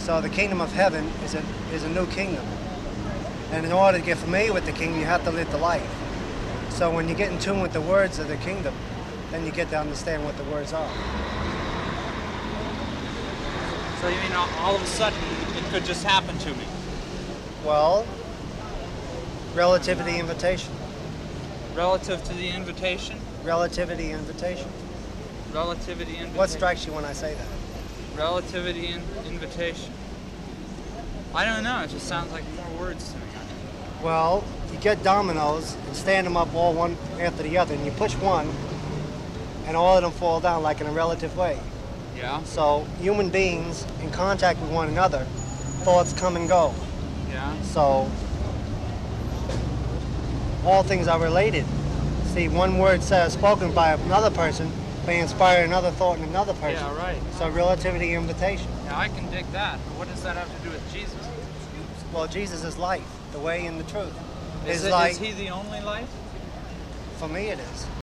So the kingdom of heaven is a new kingdom. And in order to get familiar with the kingdom, you have to live the life. So when you get in tune with the words of the kingdom, then you get to understand what the words are. So you mean all of a sudden it could just happen to me? Well, relativity invitation. Relative to the invitation? Relativity invitation. Relativity invitation. What strikes you when I say that? Relativity invitation. I don't know, it just sounds like more words to me. Well, you get dominoes and stand them up all one after the other, and you push one, and all of them fall down like in a relative way. Yeah? So human beings in contact with one another, thoughts come and go. Yeah? So all things are related. See, one word said spoken by another person may inspire another thought in another person. Yeah, right. So relativity invitation. Yeah, I can dig that. But what does that have to do with Jesus? Well, Jesus is life, the way and the truth. Is His life, he the only life? for me it is.